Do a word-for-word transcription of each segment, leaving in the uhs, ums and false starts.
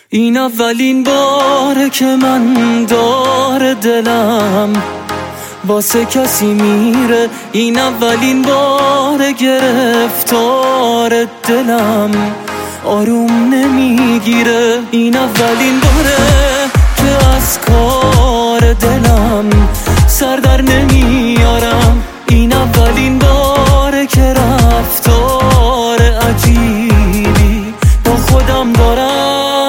این اولین باره که من داره دلم واسه کسی میره، این اولین باره گرفتار دلم آروم نمیگیره، این اولین باره که از کار دلم سر در نمیارم، این اولین باره که رفتار عجیبی با خودم دارم.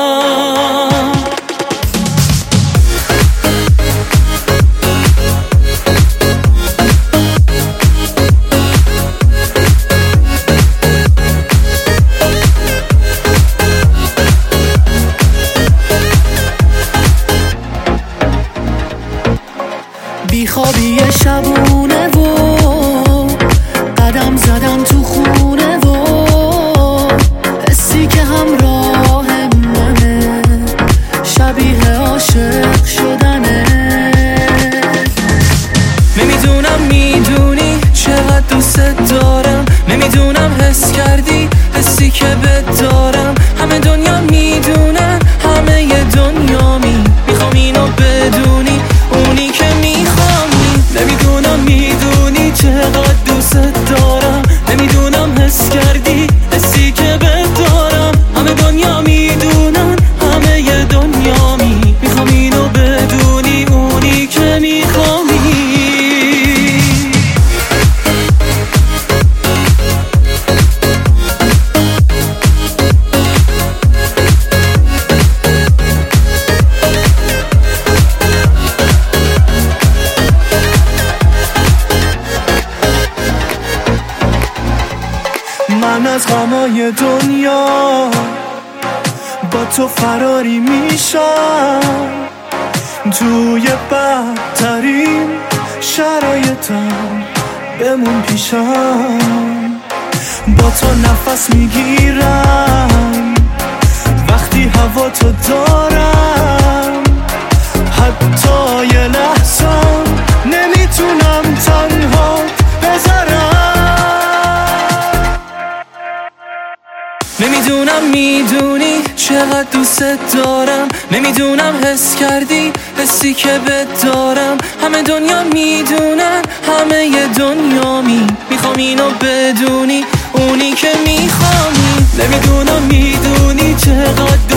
بیخوابی شبونه و قدم زدم تو خونه و حسی که همراه منه شبیه عاشق شدنه. نمیدونم میدونی چقدر دوست دارم، نمیدونم حس کردی حسی که بهت دارم، همه دنیا میدونن همه ی دنیا می میخوام اینو بدونی، اونی که میخوام نمیدونم میدونی چقدر دوست دارم، نمیدونم حس کردی حسی که بهت دارم، همه دنیا میدونن همه ی دنیا می میخوام اینو بدونی، اونی که میخوام. من از غمای دنیا با تو فراری میشم، توی بدترین شرایطم بمون پیشم، با تو نفس میگیرم وقتی هوا تو دارم، حتی یه لحظه نمیتونم تنها بذارم. نمیدونم میدونی چقدر دوست دارم، نمیدونم حس کردی حسی که بهت دارم، همه دنیا میدونن همه ی دنیا می میخوام اینو بدونی، اونی که میخوام. نمیدونم میدونی چقدر